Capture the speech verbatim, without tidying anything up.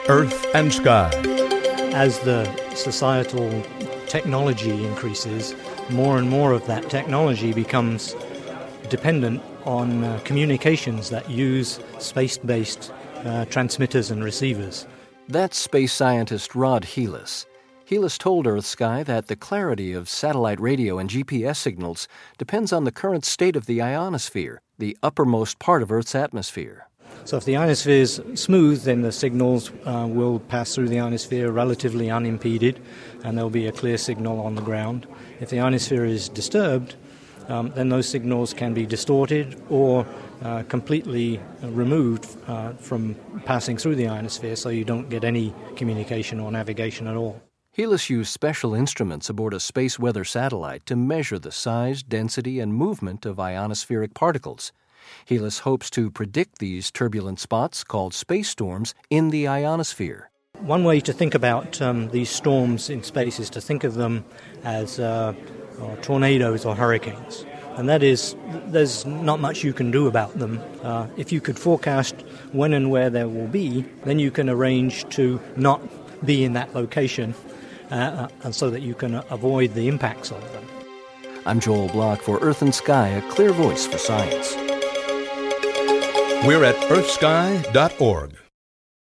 Earth and Sky. As the societal technology increases, more and more of that technology becomes dependent on uh, communications that use space-based uh, transmitters and receivers. That's space scientist Rod Helis. Helis told EarthSky that the clarity of satellite radio and G P S signals depends on the current state of the ionosphere, the uppermost part of Earth's atmosphere. So if the ionosphere is smooth, then the signals uh, will pass through the ionosphere relatively unimpeded, and there'll be a clear signal on the ground. If the ionosphere is disturbed, um, then those signals can be distorted or uh, completely removed uh, from passing through the ionosphere, so you don't get any communication or navigation at all. Helis used special instruments aboard a space weather satellite to measure the size, density, and movement of ionospheric particles. Helis hopes to predict these turbulent spots, called space storms, in the ionosphere. One way to think about um, these storms in space is to think of them as uh, uh, tornadoes or hurricanes. And that is, there's not much you can do about them. Uh, if you could forecast when and where there will be, then you can arrange to not be in that location, uh, and so that you can avoid the impacts of them. I'm Joel Block for Earth and Sky, a clear voice for science. We're at earth sky dot org.